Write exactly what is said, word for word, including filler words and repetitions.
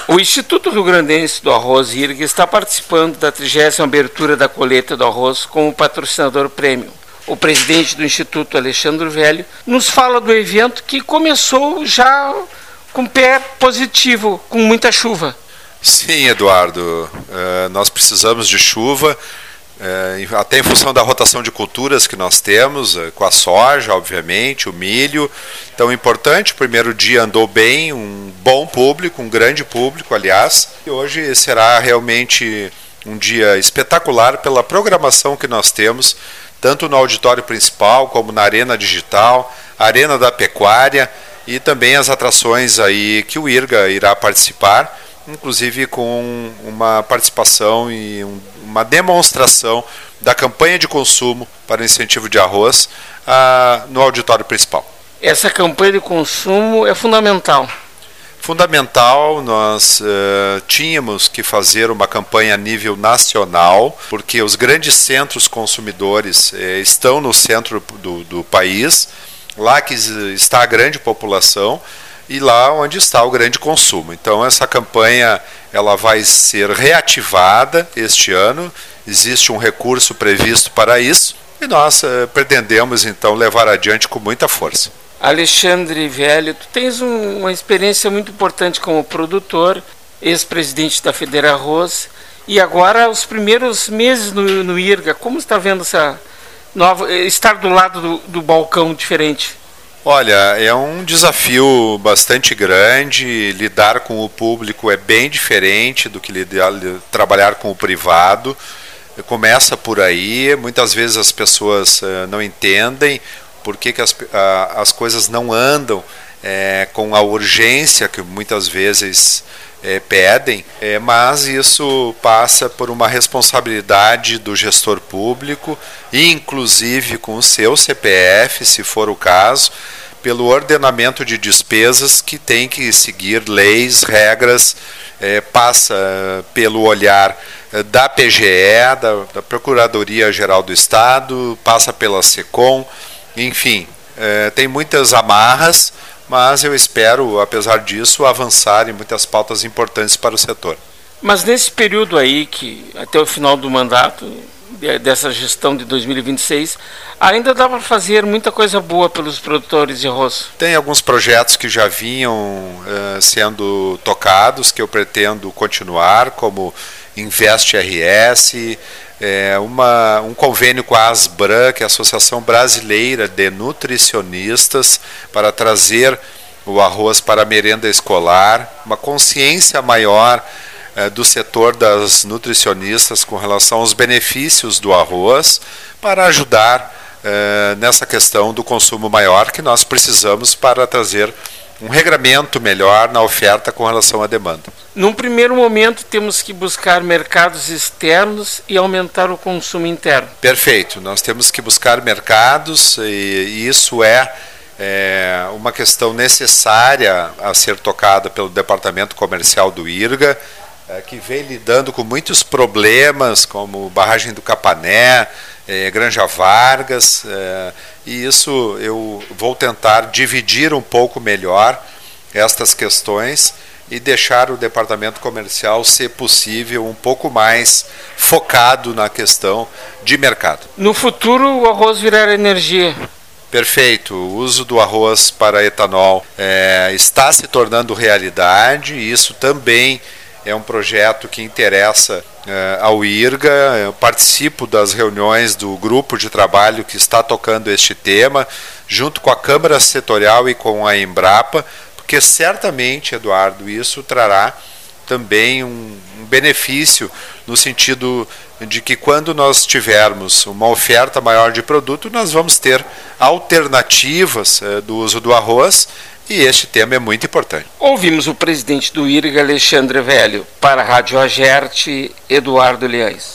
O Instituto Rio Grandense do Arroz I R G está participando da trigésima abertura da colheita do arroz como patrocinador prêmio. O presidente do Instituto, Alexandre Velho, nos fala do evento que começou já com pé positivo, com muita chuva. Sim, Eduardo, uh, nós precisamos de chuva, uh, até em função da rotação de culturas que nós temos, uh, com a soja, obviamente, o milho. Então, importante, o primeiro dia andou bem, um bom público, um grande público, aliás. E hoje será realmente um dia espetacular pela programação que nós temos, tanto no auditório principal como na arena digital, arena da pecuária e também as atrações aí que o I R G A irá participar, inclusive com uma participação e um, uma demonstração da campanha de consumo para o incentivo de arroz ah, no auditório principal. Essa campanha de consumo é fundamental. Fundamental, nós uh, tínhamos que fazer uma campanha a nível nacional, porque os grandes centros consumidores eh, estão no centro do, do país, lá que está a grande população e lá onde está o grande consumo. Então essa campanha ela vai ser reativada este ano, existe um recurso previsto para isso e nós uh, pretendemos então levar adiante com muita força. Alexandre Velho, tu tens um, uma experiência muito importante como produtor, ex-presidente da Federa Arroz, e agora os primeiros meses no, no I R G A, como está vendo essa nova, estar do lado do, do balcão diferente? Olha, é um desafio bastante grande, lidar com o público é bem diferente do que lidar, trabalhar com o privado, começa por aí, muitas vezes as pessoas uh, não entendem, por que, que as, a, as coisas não andam é, com a urgência que muitas vezes é, pedem, é, mas isso passa por uma responsabilidade do gestor público, inclusive com o seu C P F, se for o caso, pelo ordenamento de despesas que tem que seguir leis, regras, é, passa pelo olhar da P G E, da, da Procuradoria-Geral do Estado, passa pela SECOM. Enfim, eh, tem muitas amarras, mas eu espero, apesar disso, avançar em muitas pautas importantes para o setor. Mas nesse período aí, que até o final do mandato, dessa gestão de dois mil e vinte e seis, ainda dá para fazer muita coisa boa pelos produtores de arroz? Tem alguns projetos que já vinham eh, sendo tocados, que eu pretendo continuar, como Invest R S, É uma, um convênio com a ASBRAN, que é a Associação Brasileira de Nutricionistas, para trazer o arroz para a merenda escolar, uma consciência maior eh, do setor das nutricionistas com relação aos benefícios do arroz, para ajudar eh, nessa questão do consumo maior que nós precisamos para trazer um regramento melhor na oferta com relação à demanda. Num primeiro momento, temos que buscar mercados externos e aumentar o consumo interno. Perfeito. Nós temos que buscar mercados e, e isso é, é uma questão necessária a ser tocada pelo Departamento Comercial do I R G A, é, que vem lidando com muitos problemas, como barragem do Capané, é, Granja Vargas, é, e isso eu vou tentar dividir um pouco melhor estas questões e deixar o departamento comercial, se possível, um pouco mais focado na questão de mercado. No futuro, o arroz virá energia. Perfeito. O uso do arroz para etanol é, está se tornando realidade, e isso também é um projeto que interessa é, ao I R G A. Eu participo das reuniões do grupo de trabalho que está tocando este tema, junto com a Câmara Setorial e com a Embrapa, porque certamente, Eduardo, isso trará também um, um benefício no sentido de que quando nós tivermos uma oferta maior de produto, nós vamos ter alternativas é, do uso do arroz, e este tema é muito importante. Ouvimos o presidente do I R G A, Alexandre Velho. Para a Rádio Agerte, Eduardo Leães.